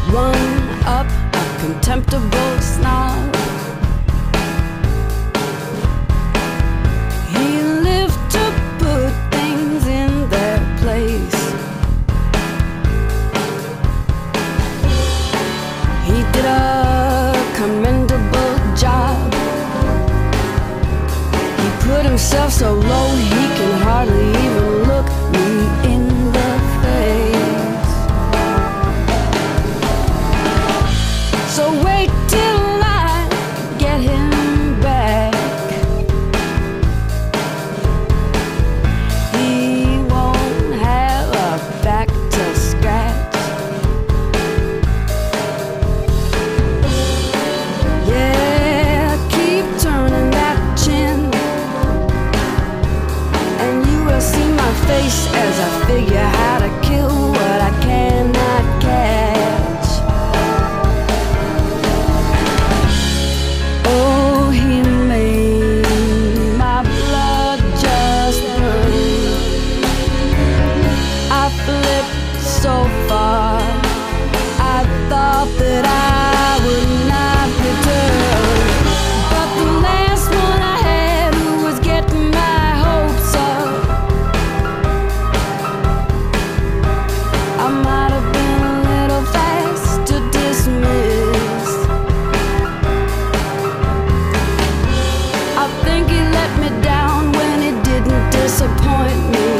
One up, a contemptible snob. He lived to put things in their place. He did a commendable job. He put himself so low he can hardly even look me in the face. So wait till I get him back. He won't have a back to scratch. Yeah, keep turning that chin, and you will see my face as I figure how to kill what I cannot catch. Oh, he made my blood just burn. I flipped so far, I thought that I would not return. But the last one I had who was getting my hopes up, I might have been a little fast to dismiss. I think he let me down when he didn't disappoint me.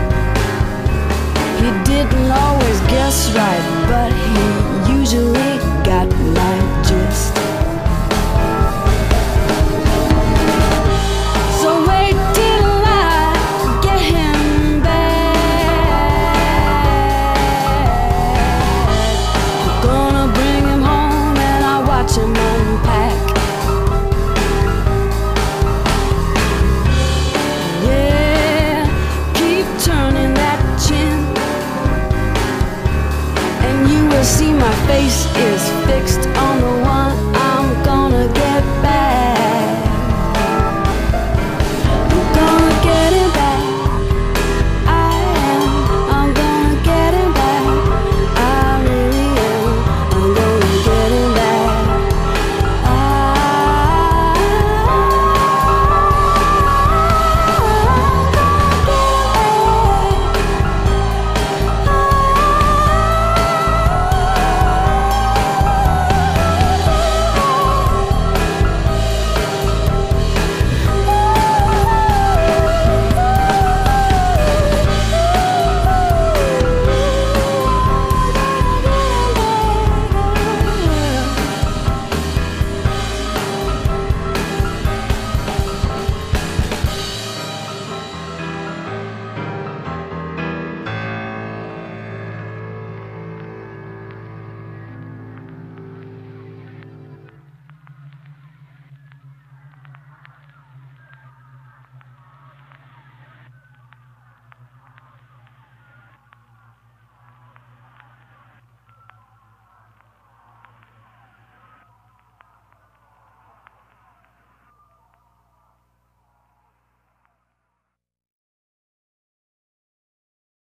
He didn't always guess right, but he usually got my gist. So wait till I get him back. I'm gonna bring him home and I'll watch him unpack. Yeah, keep turning that chin, and you will see my face is fixed on the one